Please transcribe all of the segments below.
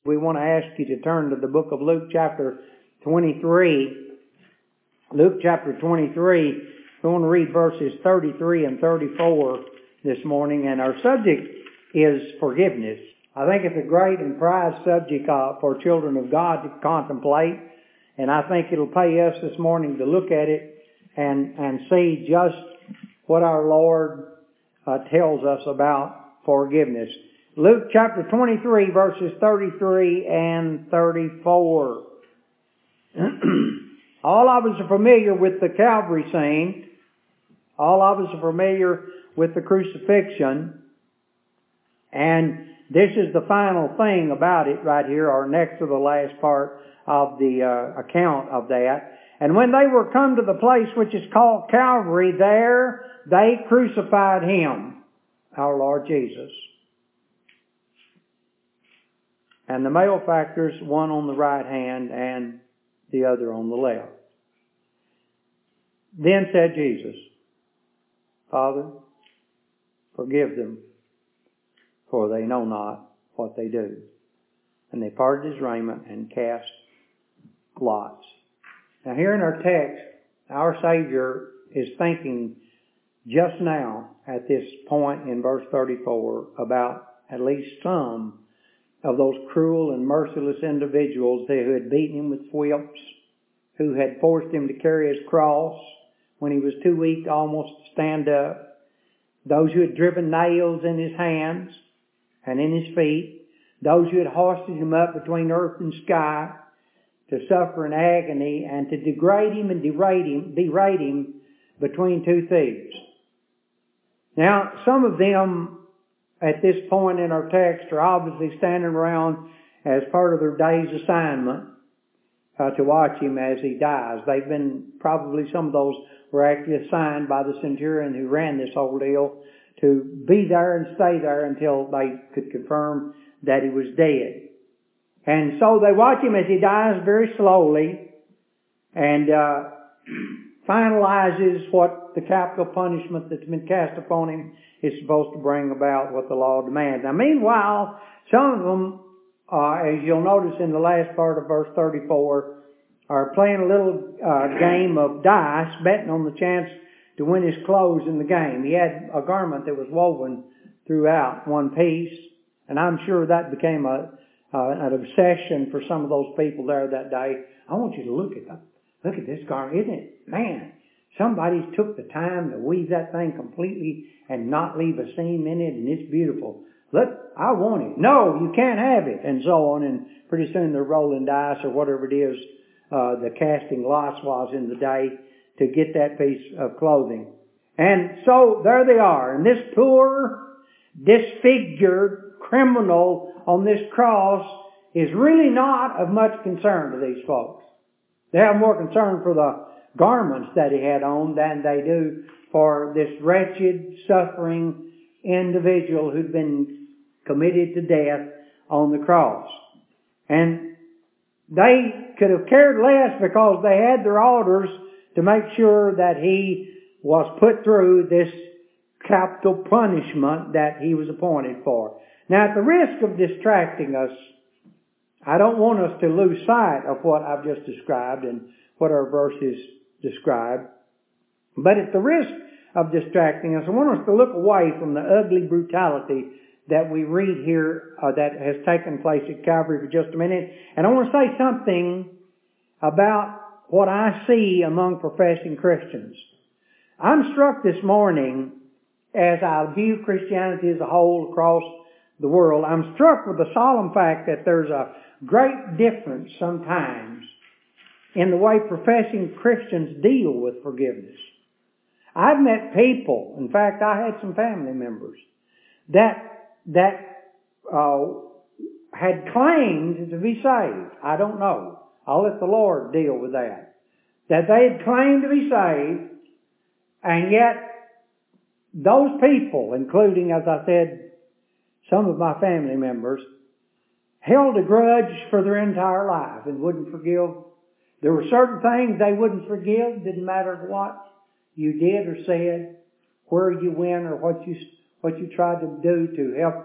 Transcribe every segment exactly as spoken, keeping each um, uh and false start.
We want to ask you to turn to the book of Luke chapter twenty-three. Luke chapter twenty-three, we want to read verses thirty-three and thirty-four this morning, and our subject is forgiveness. I think it's a great and prized subject uh, for children of God to contemplate, and I think it'll pay us this morning to look at it and, and see just what our Lord uh, tells us about forgiveness. Luke chapter twenty-three, verses thirty-three and thirty-four. All of us are familiar with the Calvary scene. All of us are familiar with the crucifixion. And this is the final thing about it right here, or next to the last part of the uh, account of that. And when they were come to the place which is called Calvary, there they crucified Him, our Lord Jesus. And the malefactors, one on the right hand and the other on the left. Then said Jesus, Father, forgive them, for they know not what they do. And they parted His raiment and cast lots. Now here in our text, our Savior is thinking just now at this point in verse thirty-four about at least some of those cruel and merciless individuals who had beaten Him with whips, who had forced Him to carry His cross when He was too weak almost to stand up, those who had driven nails in His hands and in His feet, those who had hoisted Him up between earth and sky to suffer in agony and to degrade Him and derate Him, berate Him between two thieves. Now, some of them at this point in our text are obviously standing around as part of their day's assignment uh, to watch Him as He dies. They've been, probably some of those were actually assigned by the centurion who ran this whole deal to be there and stay there until they could confirm that He was dead. And so they watch Him as He dies very slowly and uh, finalizes what the capital punishment that's been cast upon Him is supposed to bring about what the law demands. Now meanwhile, some of them, uh, as you'll notice in the last part of verse thirty-four, are playing a little uh, game of dice, betting on the chance to win his clothes in the game. He had a garment that was woven throughout one piece, and I'm sure that became a uh, an obsession for some of those people there that day. I want you to look at that. Look at this garment, isn't it? Man, somebody's took the time to weave that thing completely and not leave a seam in it, and it's beautiful. Look, I want it. No, you can't have it, and so on. And pretty soon they're rolling dice or whatever it is uh, the casting lots was in the day to get that piece of clothing. And so there they are. And this poor, disfigured criminal on this cross is really not of much concern to these folks. They have more concern for the garments that He had on than they do for this wretched, suffering individual who'd been committed to death on the cross. And they could have cared less because they had their orders to make sure that He was put through this capital punishment that He was appointed for. Now, at the risk of distracting us, I don't want us to lose sight of what I've just described and what our verses describe. But at the risk of distracting us, I want us to look away from the ugly brutality that we read here uh, that has taken place at Calvary for just a minute. And I want to say something about what I see among professing Christians. I'm struck this morning as I view Christianity as a whole across the world. I'm struck with the solemn fact that there's a great difference sometimes in the way professing Christians deal with forgiveness. I've met people, in fact, I had some family members that that uh, had claimed to be saved. I don't know. I'll let the Lord deal with that. That they had claimed to be saved, and yet those people, including, as I said, some of my family members, held a grudge for their entire life and wouldn't forgive. There were certain things they wouldn't forgive, didn't matter what you did or said, where you went or what you what you tried to do to help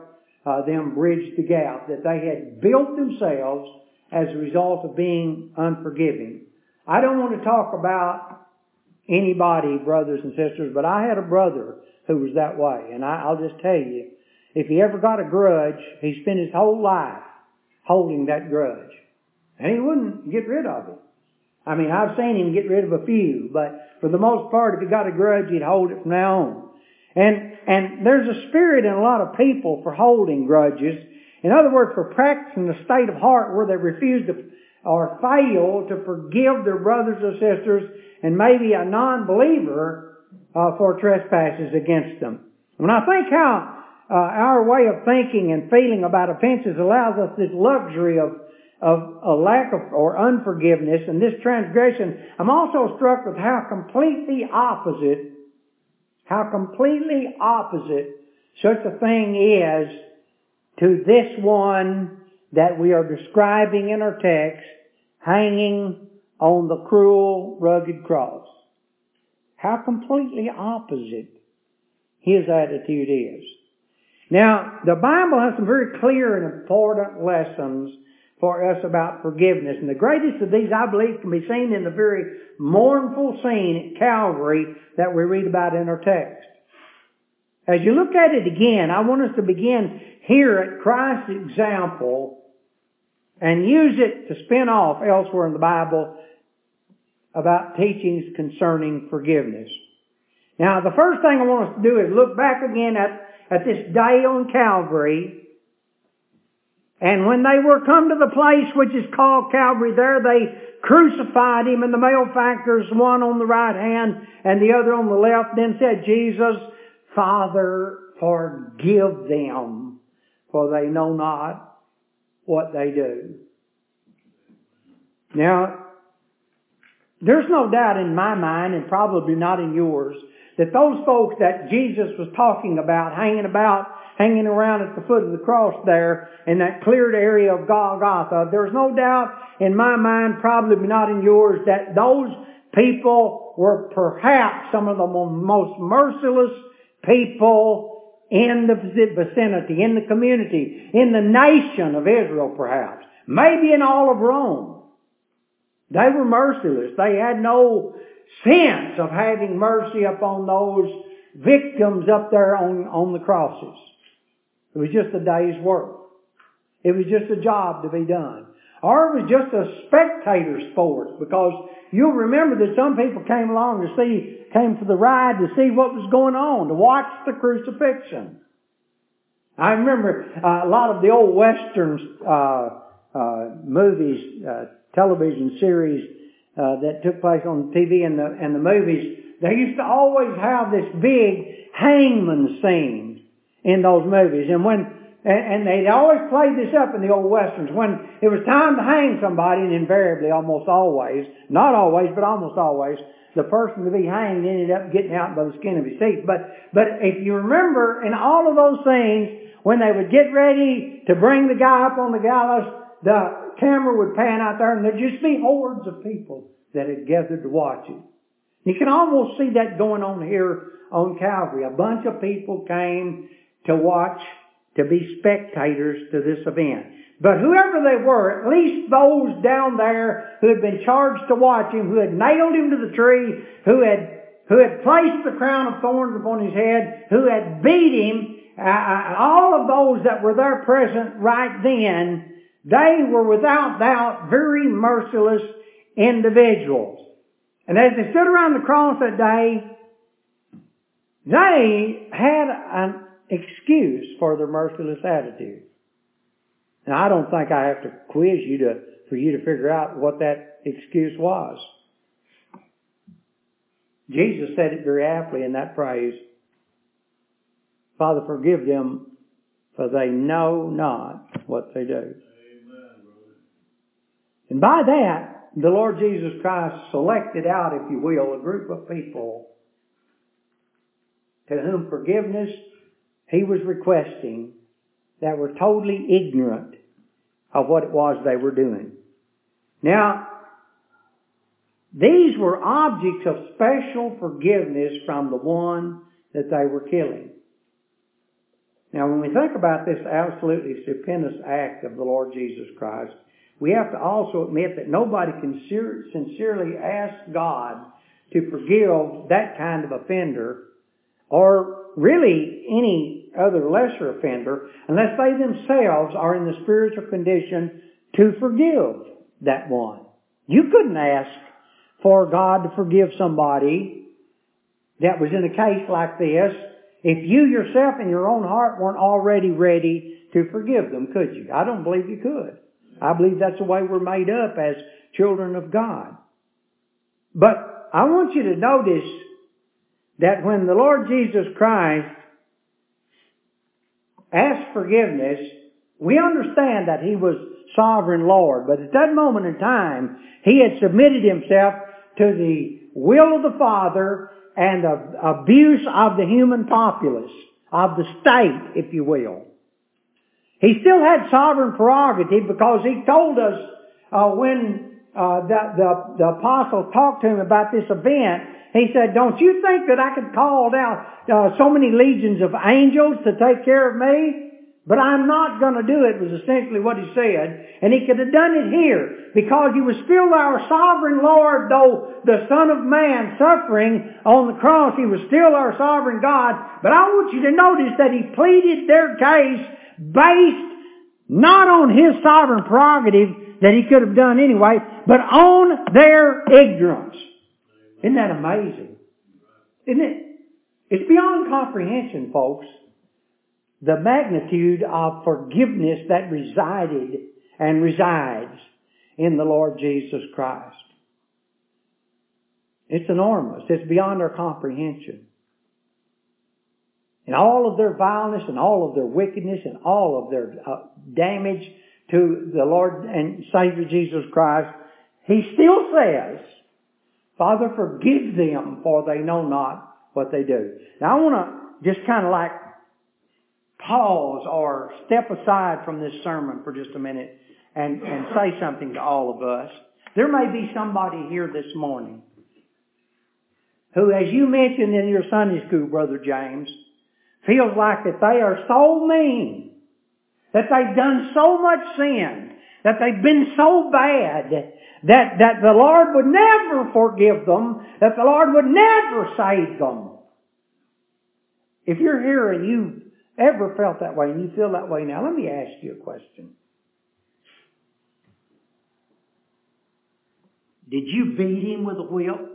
uh, them bridge the gap that they had built themselves as a result of being unforgiving. I don't want to talk about anybody, brothers and sisters, but I had a brother who was that way. And I, I'll just tell you, if he ever got a grudge, he spent his whole life holding that grudge. And he wouldn't get rid of it. I mean, I've seen him get rid of a few, but for the most part, if he got a grudge, he'd hold it from now on. And, and there's a spirit in a lot of people for holding grudges. In other words, for practicing a state of heart where they refuse to or fail to forgive their brothers or sisters and maybe a non-believer uh, for trespasses against them. When I think how uh, our way of thinking and feeling about offenses allows us this luxury of of a lack of or unforgiveness and this transgression, I'm also struck with how completely opposite, how completely opposite such a thing is to this one that we are describing in our text, hanging on the cruel, rugged cross. How completely opposite his attitude is. Now, the Bible has some very clear and important lessons for us about forgiveness. And the greatest of these, I believe, can be seen in the very mournful scene at Calvary that we read about in our text. As you look at it again, I want us to begin here at Christ's example and use it to spin off elsewhere in the Bible about teachings concerning forgiveness. Now, the first thing I want us to do is look back again at, at this day on Calvary. And when they were come to the place which is called Calvary, there they crucified Him, and the malefactors, one on the right hand and the other on the left. Then said Jesus, Father, forgive them, for they know not what they do. Now, there's no doubt in my mind, and probably not in yours, that those folks that Jesus was talking about, hanging about, hanging around at the foot of the cross there in that cleared area of Golgotha, there's no doubt in my mind, probably not in yours, that those people were perhaps some of the most merciless people in the vicinity, in the community, in the nation of Israel perhaps, maybe in all of Rome. They were merciless. They had no sense of having mercy upon those victims up there on, on the crosses. It was just a day's work. It was just a job to be done. Or it was just a spectator sport, because you'll remember that some people came along to see, came for the ride to see what was going on, to watch the crucifixion. I remember uh, a lot of the old Western uh, uh, movies, uh, television series uh, that took place on T V and the, and the movies. They used to always have this big hangman scene in those movies. And when, and, and they always played this up in the old Westerns. When it was time to hang somebody, and invariably, almost always, not always, but almost always, the person to be hanged ended up getting out by the skin of his teeth. But, but if you remember, in all of those scenes, when they would get ready to bring the guy up on the gallows, the camera would pan out there, and there'd just be hordes of people that had gathered to watch it. You can almost see that going on here on Calvary. A bunch of people came to watch, to be spectators to this event. But whoever they were, at least those down there who had been charged to watch Him, who had nailed Him to the tree, who had, who had placed the crown of thorns upon His head, who had beat Him, uh, all of those that were there present right then, they were without doubt very merciless individuals. And as they stood around the cross that day, they had an excuse for their merciless attitude. Now, I don't think I have to quiz you to, for you to figure out what that excuse was. Jesus said it very aptly in that phrase, Father, forgive them, for they know not what they do. Amen, brother. And by that, the Lord Jesus Christ selected out, if you will, a group of people to whom forgiveness He was requesting, that were totally ignorant of what it was they were doing. Now, these were objects of special forgiveness from the one that they were killing. Now, when we think about this absolutely stupendous act of the Lord Jesus Christ, we have to also admit that nobody can sincerely ask God to forgive that kind of offender, or really any other lesser offender, unless they themselves are in the spiritual condition to forgive that one. You couldn't ask for God to forgive somebody that was in a case like this if you yourself in your own heart weren't already ready to forgive them, could you? I don't believe you could. I believe that's the way we're made up as children of God. But I want you to notice that when the Lord Jesus Christ asked forgiveness, we understand that He was sovereign Lord. But at that moment in time, He had submitted Himself to the will of the Father and the abuse of the human populace, of the state, if you will. He still had sovereign prerogative because He told us uh, when uh, the, the, the apostle talked to Him about this event, He said, don't you think that I could call down uh, so many legions of angels to take care of me? But I'm not going to do it, was essentially what He said. And He could have done it here because He was still our sovereign Lord, though the Son of Man suffering on the cross, He was still our sovereign God. But I want you to notice that He pleaded their case based not on His sovereign prerogative that He could have done anyway, but on their ignorance. Isn't that amazing? Isn't it? It's beyond comprehension, folks, the magnitude of forgiveness that resided and resides in the Lord Jesus Christ. It's enormous. It's beyond our comprehension. And all of their vileness and all of their wickedness and all of their uh, damage to the Lord and Savior Jesus Christ, He still says, Father, forgive them, for they know not what they do. Now I want to just kind of like pause or step aside from this sermon for just a minute and, and say something to all of us. There may be somebody here this morning who, as you mentioned in your Sunday school, Brother James, feels like that they are so mean, that they've done so much sin, that they've been so bad, that, that the Lord would never forgive them, that the Lord would never save them. If you're here and you ever felt that way and you feel that way now, let me ask you a question. Did you beat him with a whip?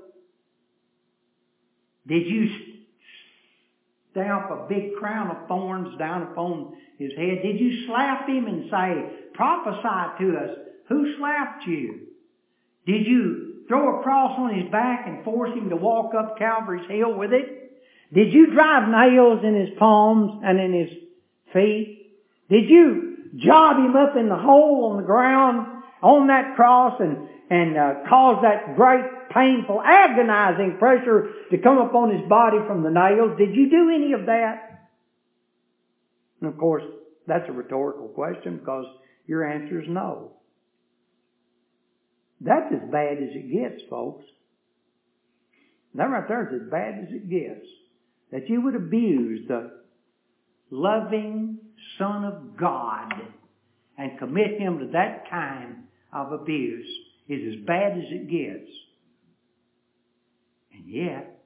Did you stamp a big crown of thorns down upon his head? Did you slap him and say, prophesy to us, who slapped you? Did you throw a cross on his back and force him to walk up Calvary's hill with it? Did you drive nails in his palms and in his feet? Did you job him up in the hole on the ground on that cross and, and uh, cause that great, painful, agonizing pressure to come upon his body from the nails? Did you do any of that? And of course, that's a rhetorical question because your answer is no. That's as bad as it gets, folks. That right there is as bad as it gets. That you would abuse the loving Son of God and commit Him to that kind of abuse is as bad as it gets. And yet,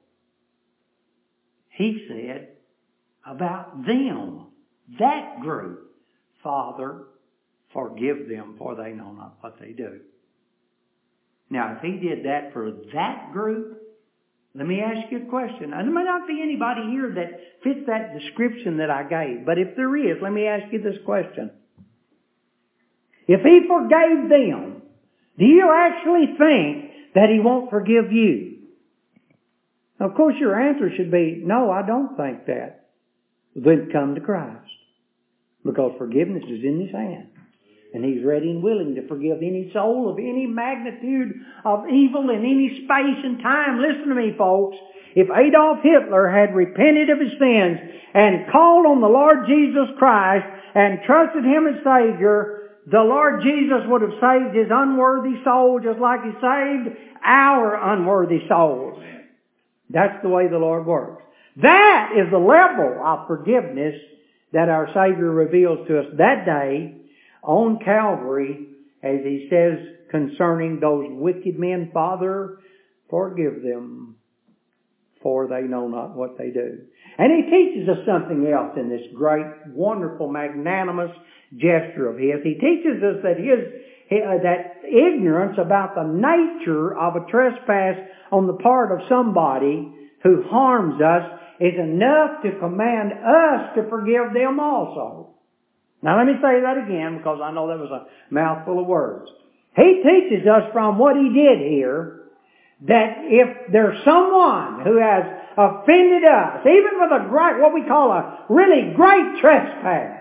He said about them, that group, Father, forgive them, for they know not what they do. Now, if He did that for that group, let me ask you a question. And there may not be anybody here that fits that description that I gave. But if there is, let me ask you this question. If He forgave them, do you actually think that He won't forgive you? Of course, your answer should be, no, I don't think that. Then come to Christ. Because forgiveness is in His hand. And He's ready and willing to forgive any soul of any magnitude of evil in any space and time. Listen to me, folks. If Adolf Hitler had repented of his sins and called on the Lord Jesus Christ and trusted Him as Savior, the Lord Jesus would have saved his unworthy soul just like He saved our unworthy souls. That's the way the Lord works. That is the level of forgiveness that our Savior reveals to us that day on Calvary, as He says concerning those wicked men, Father, forgive them, for they know not what they do. And He teaches us something else in this great, wonderful, magnanimous gesture of His. He teaches us that His that ignorance about the nature of a trespass on the part of somebody who harms us is enough to command us to forgive them also. Now let me say that again, because I know that was a mouthful of words. He teaches us from what He did here that if there's someone who has offended us, even with a great, what we call a really great trespass,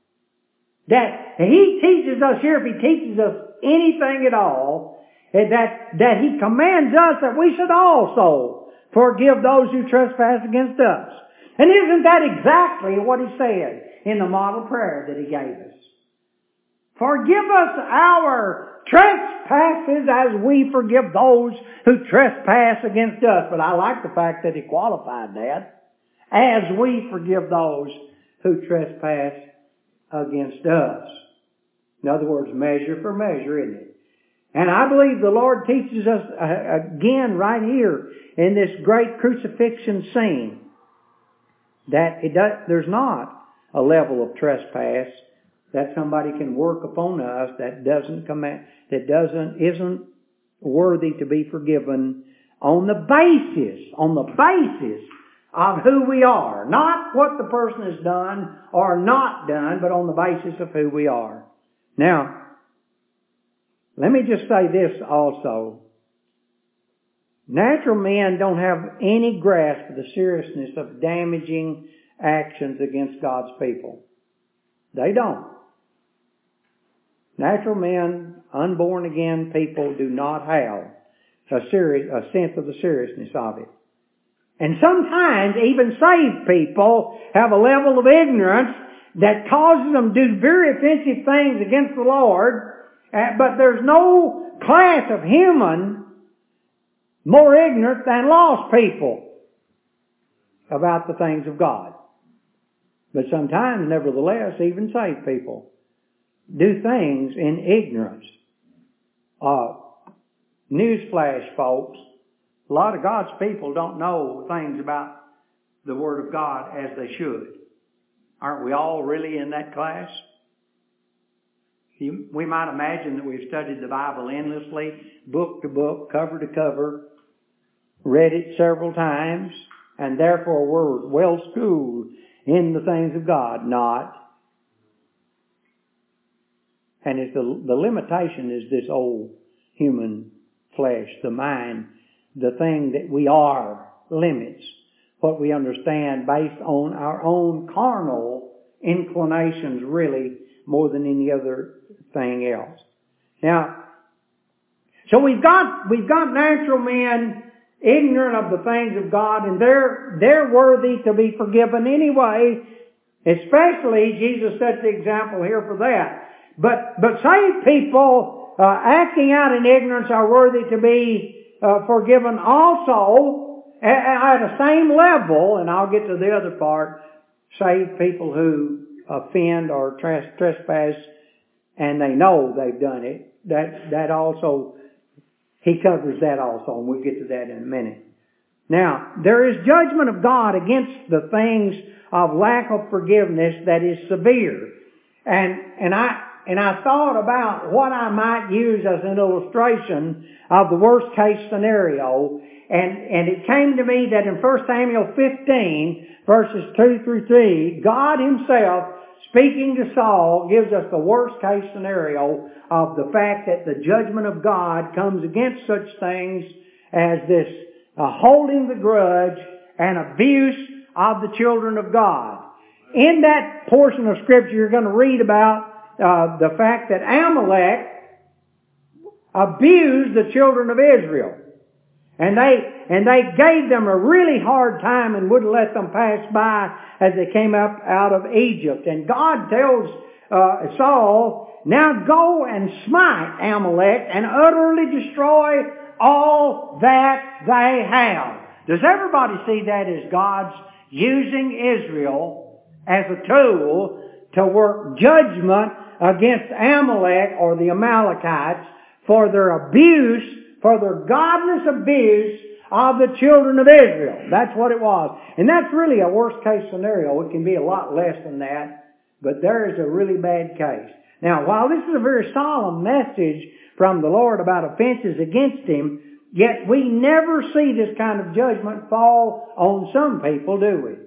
that He teaches us here, if He teaches us anything at all, that, that He commands us that we should also forgive those who trespass against us. And isn't that exactly what He said in the model prayer that He gave us? Forgive us our trespasses as we forgive those who trespass against us. But I like the fact that He qualified that. As we forgive those who trespass against us. In other words, measure for measure, isn't it? And I believe the Lord teaches us uh, again right here in this great crucifixion scene that it does, there's not a level of trespass that somebody can work upon us that doesn't command, that doesn't, isn't worthy to be forgiven on the basis, on the basis of who we are. Not what the person has done or not done, but on the basis of who we are. Now, let me just say this also. Natural men don't have any grasp of the seriousness of damaging actions against God's people. They don't. Natural men, unborn again people, do not have a serious, a sense of the seriousness of it. And sometimes even saved people have a level of ignorance that causes them to do very offensive things against the Lord, but there's no class of human more ignorant than lost people about the things of God. But sometimes, nevertheless, even saved people do things in ignorance. Uh, newsflash, folks. A lot of God's people don't know things about the Word of God as they should. Aren't we all really in that class? You, we might imagine that we've studied the Bible endlessly, book to book, cover to cover, read it several times, and therefore we're well schooled in the things of God. Not. And it's the, the limitation is this old human flesh, the mind, the thing that we are limits what we understand based on our own carnal inclinations, really, more than any other thing else. Now, so we've got, we've got natural men ignorant of the things of God, and they're, they're worthy to be forgiven anyway, especially Jesus sets the example here for that. But, but saved people, uh, acting out in ignorance are worthy to be, uh, forgiven also, at the same level, and I'll get to the other part, saved people who offend or trespass and they know they've done it. That, that also, He covers that also, and we'll get to that in a minute. Now, there is judgment of God against the things of lack of forgiveness that is severe. And, and I, and I thought about what I might use as an illustration of the worst case scenario. And, and it came to me that in First Samuel fifteen, verses two through three, God Himself, speaking to Saul, gives us the worst case scenario of the fact that the judgment of God comes against such things as this uh, holding the grudge and abuse of the children of God. In that portion of Scripture, you're going to read about uh, the fact that Amalek abused the children of Israel. And they, and they gave them a really hard time and wouldn't let them pass by as they came up out of Egypt. And God tells uh, Saul, now go and smite Amalek and utterly destroy all that they have. Does everybody see that as God's using Israel as a tool to work judgment against Amalek or the Amalekites for their abuse, for their godless abuse of the children of Israel. That's what it was. And that's really a worst case scenario. It can be a lot less than that, but there is a really bad case. Now, while this is a very solemn message from the Lord about offenses against Him, yet we never see this kind of judgment fall on some people, do we?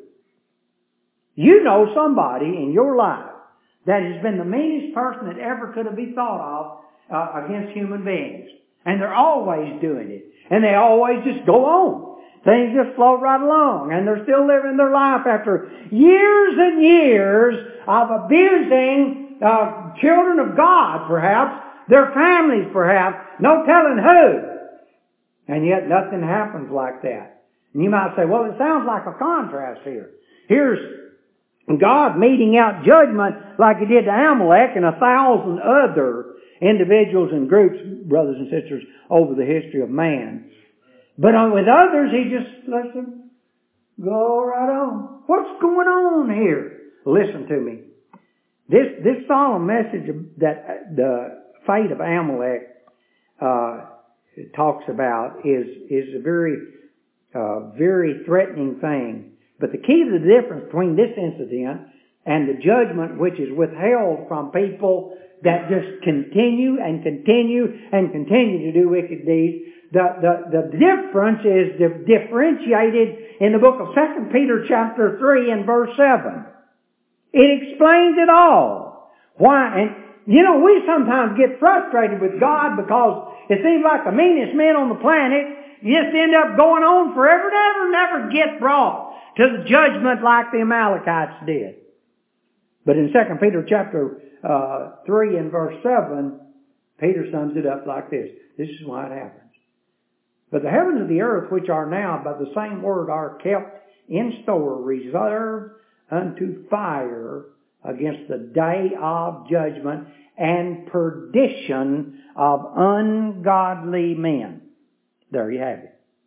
You know somebody in your life that has been the meanest person that ever could have been thought of uh, against human beings. And they're always doing it. And they always just go on. Things just float right along. And they're still living their life after years and years of abusing uh, children of God, perhaps, their families, perhaps, no telling who. And yet nothing happens like that. And you might say, well, it sounds like a contrast here. Here's God meting out judgment like He did to Amalek and a thousand other individuals and groups, brothers and sisters, over the history of man. But with others, He just lets them go right on. What's going on here? Listen to me. This this solemn message that the fate of Amalek uh, talks about is is a very uh, very threatening thing. But the key to the difference between this incident and the judgment which is withheld from people that just continue and continue and continue to do wicked deeds, the, the, the difference is differentiated in the book of Second Peter chapter three and verse seven. It explains it all. Why? And, you know, we sometimes get frustrated with God because it seems like the meanest men on the planet just end up going on forever, never, never get brought to the judgment like the Amalekites did. But in Second Peter chapter uh, three and verse seven, Peter sums it up like this. This is why it happens. But the heavens and the earth, which are now by the same word, are kept in store, reserved unto fire against the day of judgment and perdition of ungodly men. There you have it.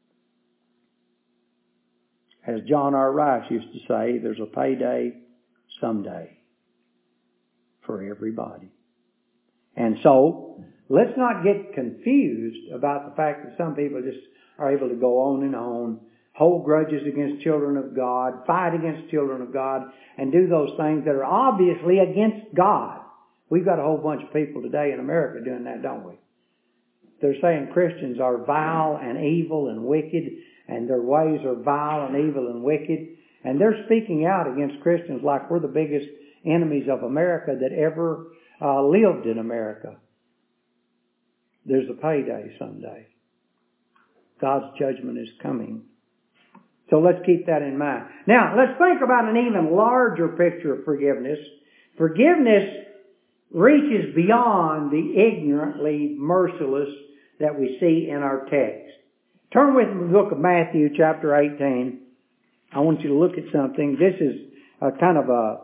As John R. Rice used to say, there's a payday someday for everybody. And so, let's not get confused about the fact that some people just are able to go on and on, hold grudges against children of God, fight against children of God, and do those things that are obviously against God. We've got a whole bunch of people today in America doing that, don't we? They're saying Christians are vile and evil and wicked, and their ways are vile and evil and wicked. And they're speaking out against Christians like we're the biggest enemies of America that ever uh, lived in America. There's a payday someday. God's judgment is coming. So let's keep that in mind. Now, let's think about an even larger picture of forgiveness. Forgiveness reaches beyond the ignorantly merciless that we see in our text. Turn with me to the book of Matthew, chapter eighteen. I want you to look at something. This is a kind of a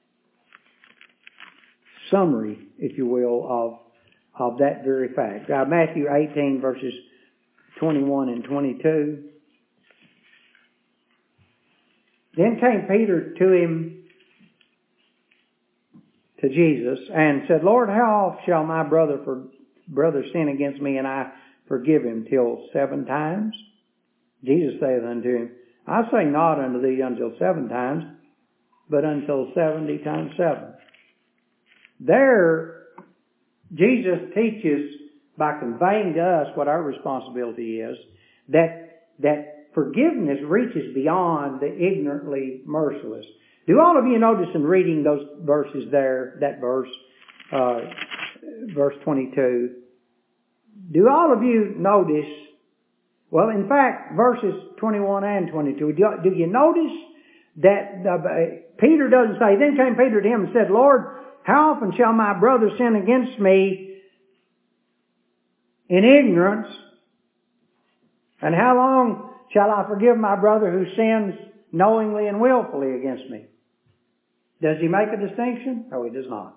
summary, if you will, of, of that very fact. Uh, Matthew eighteen, verses twenty-one and twenty-two. Then came Peter to him, to Jesus, and said, Lord, how oft shall my brother for brother sin against me, and I forgive him? Till seven times? Jesus saith unto him, I say not unto thee until seven times, but until seventy times seven. There, Jesus teaches, by conveying to us what our responsibility is, that, that forgiveness reaches beyond the ignorantly merciless. Do all of you notice in reading those verses there, that verse, uh, verse twenty-two, do all of you notice, well, in fact, verses twenty-one and twenty-two, do, do you notice that uh, Peter doesn't say, then came Peter to him and said, Lord, how often shall my brother sin against me in ignorance? And how long shall I forgive my brother who sins knowingly and willfully against me? Does he make a distinction? No, he does not.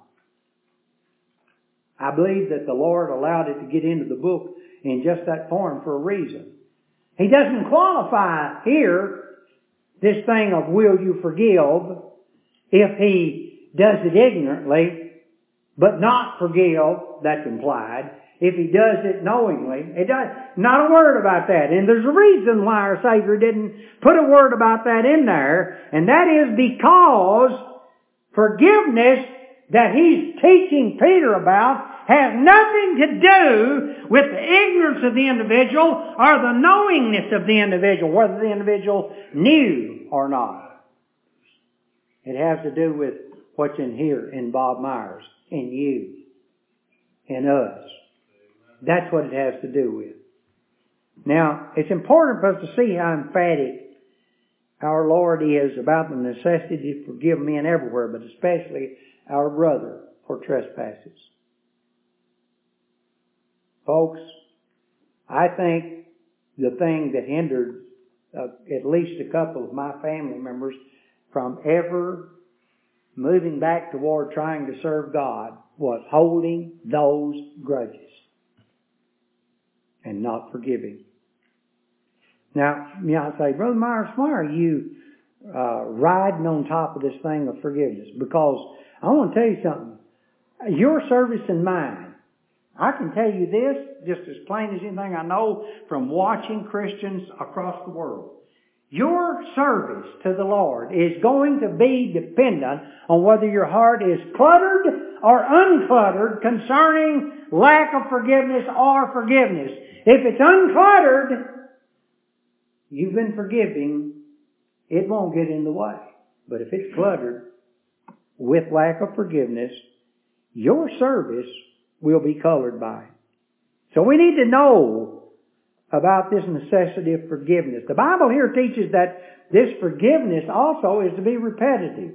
I believe that the Lord allowed it to get into the book in just that form for a reason. He doesn't qualify here this thing of will you forgive. If he does it ignorantly, but not forgive, that's implied. If he does it knowingly, it does, not a word about that. And there's a reason why our Savior didn't put a word about that in there, and that is because forgiveness that he's teaching Peter about has nothing to do with the ignorance of the individual or the knowingness of the individual, whether the individual knew or not. It has to do with what's in here, in Bob Myers, in you, in us. That's what it has to do with. Now, it's important for us to see how emphatic our Lord is about the necessity to forgive men everywhere, but especially our brother for trespasses. Folks, I think the thing that hindered uh, at least a couple of my family members from ever moving back toward trying to serve God was holding those grudges and not forgiving. Now, you know, I say, Brother Myers, why are you uh, riding on top of this thing of forgiveness? Because I want to tell you something. Your service and mine, I can tell you this just as plain as anything I know from watching Christians across the world. Your service to the Lord is going to be dependent on whether your heart is cluttered or uncluttered concerning lack of forgiveness or forgiveness. If it's uncluttered, you've been forgiving, it won't get in the way. But if it's cluttered with lack of forgiveness, your service will be colored by it. So we need to know about this necessity of forgiveness. The Bible here teaches that this forgiveness also is to be repetitive.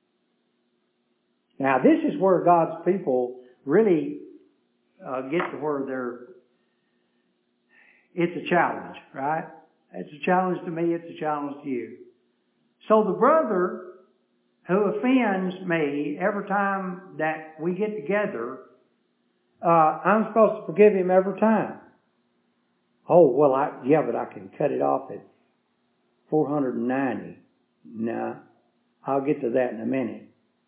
Now this is where God's people really uh, get to where they're, it's a challenge, right? It's a challenge to me, it's a challenge to you. So the brother who offends me every time that we get together, uh, I'm supposed to forgive him every time. Oh, well, I, yeah, but I can cut it off at four hundred ninety. No, I'll get to that in a minute.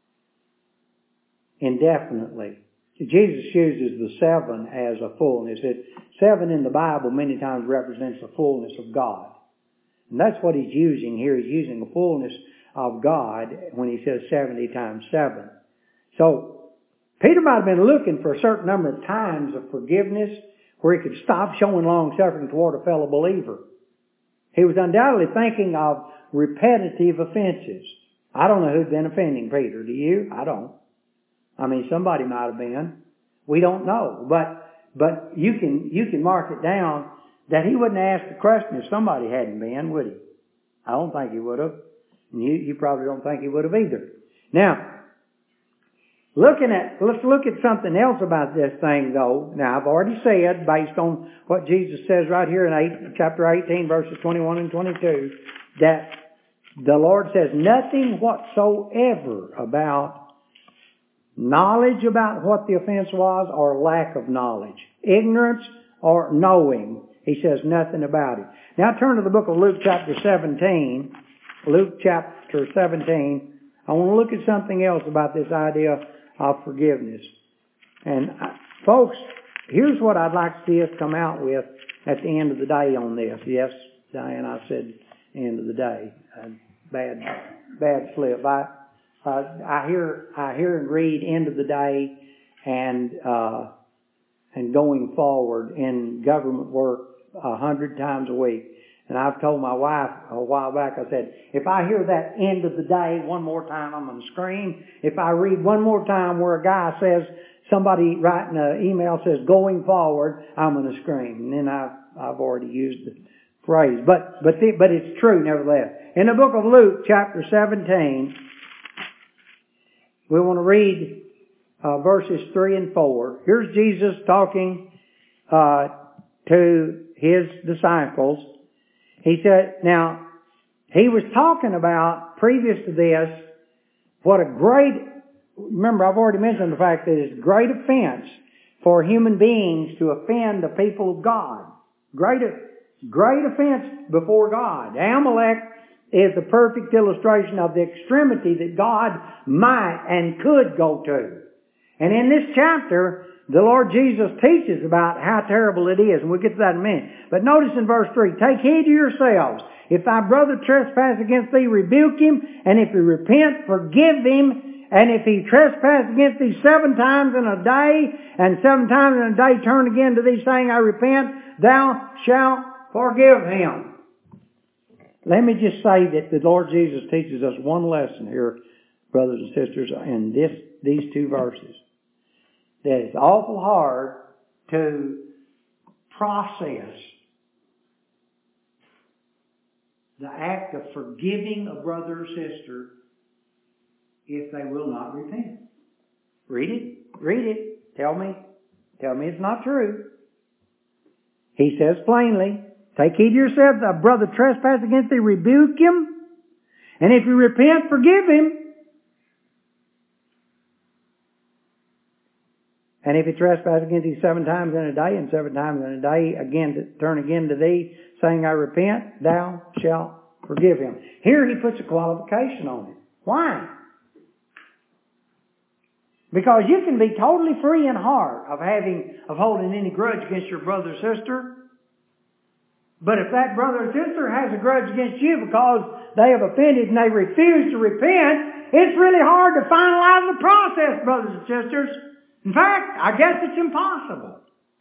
Indefinitely. Jesus uses the seven as a fullness. It, seven in the Bible many times represents the fullness of God. And that's what he's using here. He's using the fullness of God when he says seventy times seven. So, Peter might have been looking for a certain number of times of forgiveness where he could stop showing long-suffering toward a fellow believer. He was undoubtedly thinking of repetitive offenses. I don't know who'd been offending Peter. Do you? I don't. I mean, somebody might have been. We don't know. But but you can you can mark it down that he wouldn't ask the question if somebody hadn't been, would he? I don't think he would have. And you, you probably don't think he would have either. Now, Looking at, let's look at something else about this thing though. Now I've already said, based on what Jesus says right here in eight, chapter eighteen, verses twenty-one and twenty-two, that the Lord says nothing whatsoever about knowledge about what the offense was or lack of knowledge. Ignorance or knowing. He says nothing about it. Now turn to the book of Luke chapter seventeen. Luke chapter seventeen. I want to look at something else about this idea of forgiveness. And uh, folks, here's what I'd like to see us come out with at the end of the day on this. Yes, Diane, I said end of the day. Uh, bad, bad slip. I, uh, I hear, I hear and read end of the day and, uh, and going forward in government work a hundred times a week. And I've told my wife a while back, I said, if I hear that end of the day one more time, I'm going to scream. If I read one more time where a guy says, somebody writing an email says, going forward, I'm going to scream. And then I've, I've already used the phrase. But, but, the, but it's true nevertheless. In the book of Luke, chapter seventeen, we want to read uh, verses three and four. Here's Jesus talking uh, to his disciples. He said, now, he was talking about, previous to this, what a great, remember I've already mentioned the fact that it's a great offense for human beings to offend the people of God. Great, great offense before God. Amalek is the perfect illustration of the extremity that God might and could go to. And in this chapter, the Lord Jesus teaches about how terrible it is, and we'll get to that in a minute. But notice in verse three, take heed to yourselves. If thy brother trespass against thee, rebuke him, and if he repent, forgive him. And if he trespass against thee seven times in a day, and seven times in a day turn again to thee, saying, I repent, thou shalt forgive him. Let me just say that the Lord Jesus teaches us one lesson here, brothers and sisters, in this these two verses. That it's awful hard to process the act of forgiving a brother or sister if they will not repent. Read it. Read it. Tell me. Tell me it's not true. He says plainly, take heed to yourself, thy brother trespass against thee, rebuke him. And if you repent, forgive him. And if he trespass against thee seven times in a day, and seven times in a day again to turn again to thee, saying, I repent, thou shalt forgive him. Here he puts a qualification on it. Why? Because you can be totally free in heart of having, of holding any grudge against your brother or sister. But if that brother or sister has a grudge against you because they have offended and they refuse to repent, it's really hard to finalize the process, brothers and sisters. In fact, I guess it's impossible.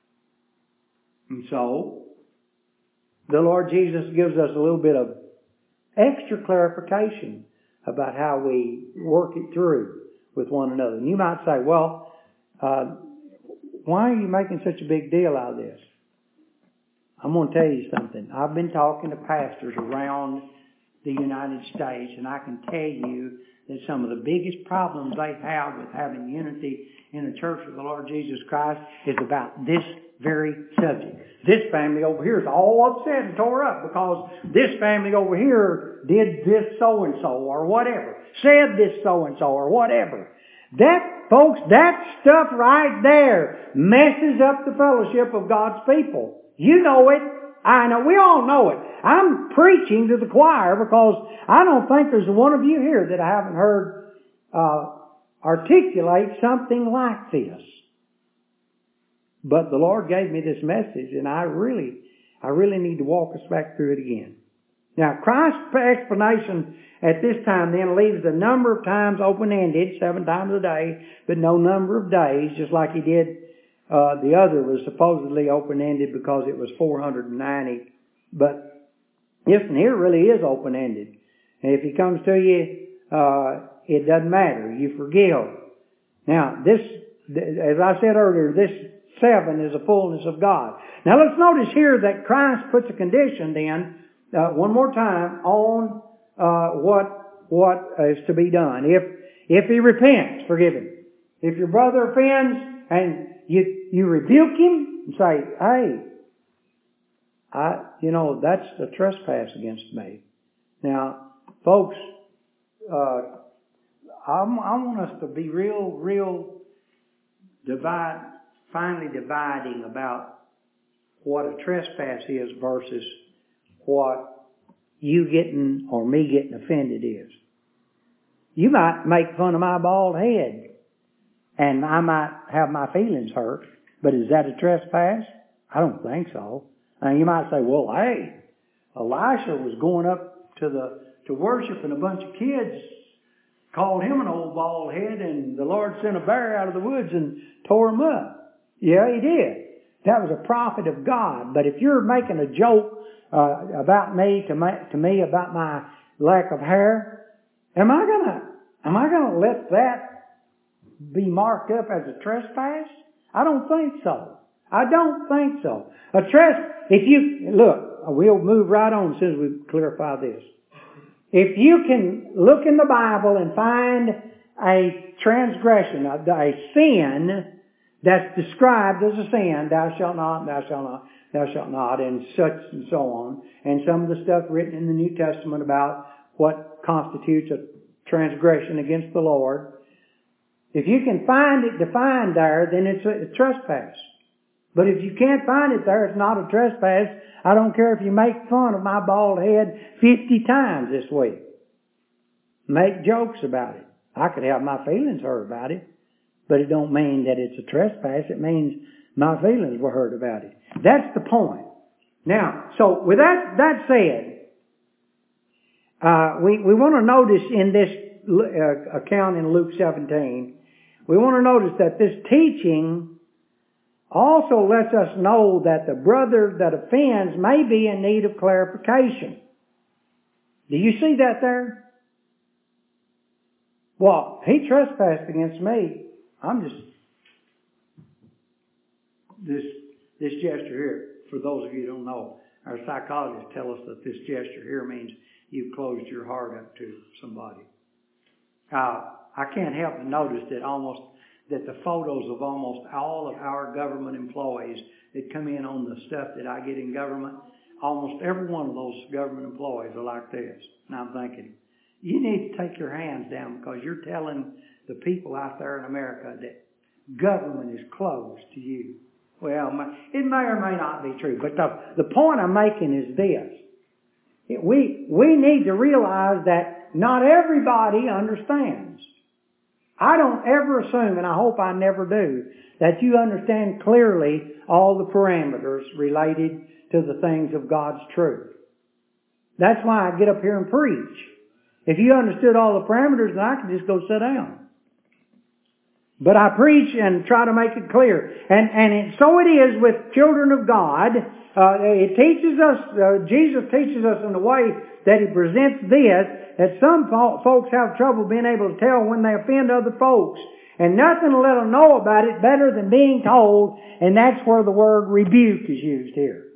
And so, the Lord Jesus gives us a little bit of extra clarification about how we work it through with one another. And you might say, well, uh, why are you making such a big deal out of this? I'm going to tell you something. I've been talking to pastors around the United States, and I can tell you that some of the biggest problems they have with having unity in the church of the Lord Jesus Christ is about this very subject. This family over here is all upset and tore up because this family over here did this so-and-so or whatever, said this so-and-so or whatever. That, folks, that stuff right there messes up the fellowship of God's people. You know it. I know. We all know it. I'm preaching to the choir because I don't think there's one of you here that I haven't heard uh, articulate something like this. But the Lord gave me this message, and I really, I really need to walk us back through it again. Now, Christ's explanation at this time then leaves the number of times open-ended, seven times a day, but no number of days, just like he did. Uh, the other was supposedly open-ended because it was four hundred ninety. But this one here really is open-ended. And if he comes to you, uh, it doesn't matter. You forgive. Now, this, as I said earlier, this seven is the fullness of God. Now, let's notice here that Christ puts a condition then, uh, one more time, on uh, what what is to be done. If if he repents, forgive him. If your brother offends and you you rebuke him and say, hey, I you know that's a trespass against me. Now, folks, uh, I'm, I want us to be real, real divide, finally dividing about what a trespass is versus what you getting or me getting offended is. You might make fun of my bald head, and I might have my feelings hurt, but is that a trespass? I don't think so. And you might say, well, hey, Elisha was going up to the to worship, and a bunch of kids called him an old bald head, and the Lord sent a bear out of the woods and tore him up. Yeah, he did. That was a prophet of God. But if you're making a joke uh, about me to, my, to me about my lack of hair, am I gonna am I gonna let that be marked up as a trespass? I don't think so. I don't think so. A tres if you look, we'll move right on as soon as we clarify this. If you can look in the Bible and find a transgression, a, a sin that's described as a sin, thou shalt not, thou shalt not, thou shalt not, and such and so on, and some of the stuff written in the New Testament about what constitutes a transgression against the Lord, if you can find it defined there, then it's a, a trespass. But if you can't find it there, it's not a trespass. I don't care if you make fun of my bald head fifty times this week. Make jokes about it. I could have my feelings hurt about it, but it don't mean that it's a trespass. It means my feelings were hurt about it. That's the point. Now, so with that, that said, uh, we, we want to notice in this uh, account in Luke seventeen, we want to notice that this teaching also lets us know that the brother that offends may be in need of clarification. Do you see that there? Well, he trespassed against me. I'm just, this, this gesture here, for those of you who don't know, our psychologists tell us that this gesture here means you've closed your heart up to somebody. Uh, I can't help but notice that almost that the photos of almost all of our government employees that come in on the stuff that I get in government, almost every one of those government employees are like this. And I'm thinking, you need to take your hands down because you're telling the people out there in America that government is closed to you. Well, it may or may not be true, but the, the point I'm making is this. We, we need to realize that not everybody understands. I don't ever assume, and I hope I never do, that you understand clearly all the parameters related to the things of God's truth. That's why I get up here and preach. If you understood all the parameters, then I could just go sit down. But I preach and try to make it clear. And, and it, so it is with children of God. Uh, it teaches us, uh, Jesus teaches us in the way that He presents this, that some fo- folks have trouble being able to tell when they offend other folks. And nothing will let them know about it better than being told, and that's where the word rebuke is used here.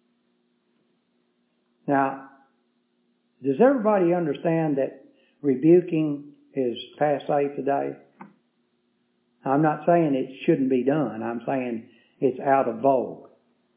Now, does everybody understand that rebuking is passé today? I'm not saying it shouldn't be done. I'm saying it's out of vogue.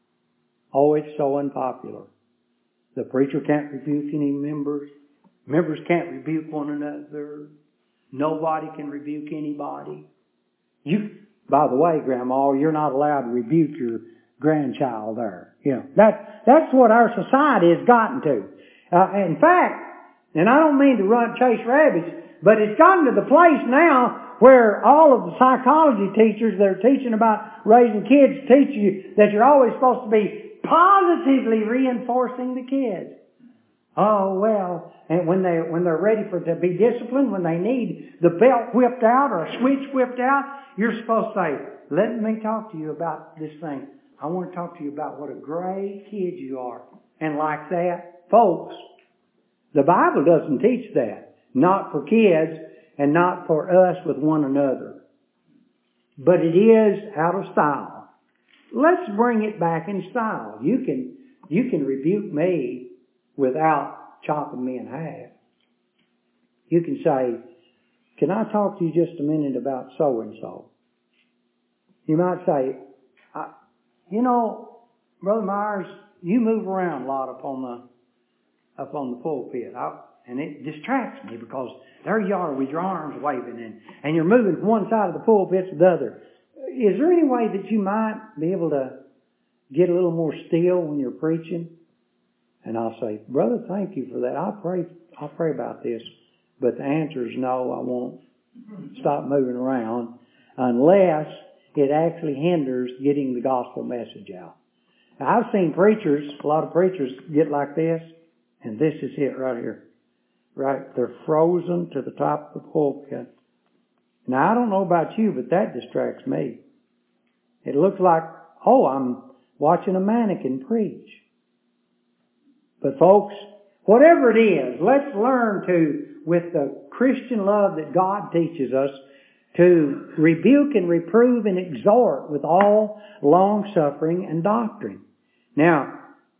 Oh, it's so unpopular. The preacher can't rebuke any members. Members can't rebuke one another. Nobody can rebuke anybody. You, by the way, Grandma, you're not allowed to rebuke your grandchild there. You know, that, that's what our society has gotten to. Uh, in fact, and I don't mean to run chase rabbits, but it's gotten to the place now where all of the psychology teachers that are teaching about raising kids teach you that you're always supposed to be positively reinforcing the kids. Oh, well, and when they when they're ready for to be disciplined, when they need the belt whipped out or a switch whipped out, you're supposed to say, let me talk to you about this thing. I want to talk to you about what a great kid you are. And like that, folks, the Bible doesn't teach that. Not for kids and not for us with one another. But it is out of style. Let's bring it back in style. You can, you can rebuke me without chopping me in half. You can say, can I talk to you just a minute about so-and-so? You might say, I, you know, Brother Myers, you move around a lot up on the, up on the pulpit. I, and it distracts me because there you are with your arms waving and, and you're moving from one side of the pulpit to the other. Is there any way that you might be able to get a little more still when you're preaching? And I'll say, brother, thank you for that. I'll pray, I'll pray about this. But the answer is no, I won't stop moving around unless it actually hinders getting the gospel message out. Now, I've seen preachers, a lot of preachers get like this, and this is it right here. Right? They're frozen to the top of the pulpit. Now, I don't know about you, but that distracts me. It looks like, oh, I'm watching a mannequin preach. But folks, whatever it is, let's learn to, with the Christian love that God teaches us, to rebuke and reprove and exhort with all long-suffering and doctrine. Now,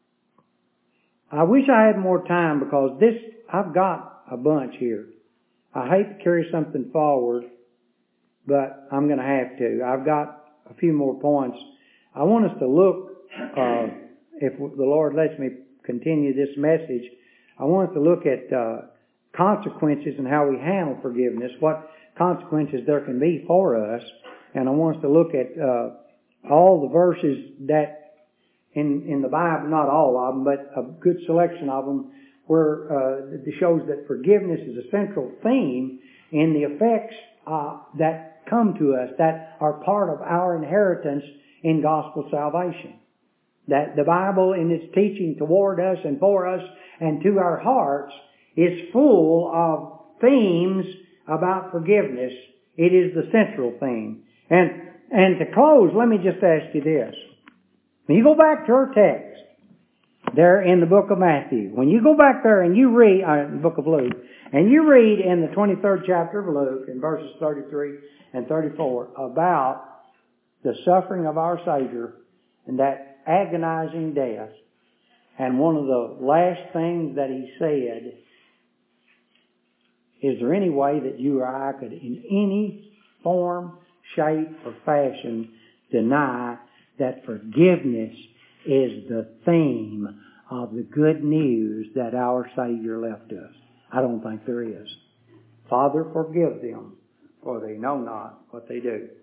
I wish I had more time because this, I've got a bunch here. I hate to carry something forward, but I'm going to have to. I've got a few more points. I want us to look, uh, if the Lord lets me continue this message, I want us to look at uh, consequences and how we handle forgiveness, what consequences there can be for us. And I want us to look at uh, all the verses that in in the Bible, not all of them, but a good selection of them, where uh, it shows that forgiveness is a central theme in the effects uh, that come to us, that are part of our inheritance in gospel salvation. That the Bible, in its teaching toward us and for us and to our hearts, is full of themes about forgiveness. It is the central theme. And and to close, let me just ask you this. When you go back to our text, there in the book of Matthew, when you go back there and you read, uh, the book of Luke, and you read in the twenty-third chapter of Luke, in verses thirty-three and thirty-four, about the suffering of our Savior and that agonizing death, and one of the last things that He said, is there any way that you or I could in any form, shape, or fashion deny that forgiveness is the theme of the good news that our Savior left us? I don't think there is. Father, forgive them, for they know not what they do.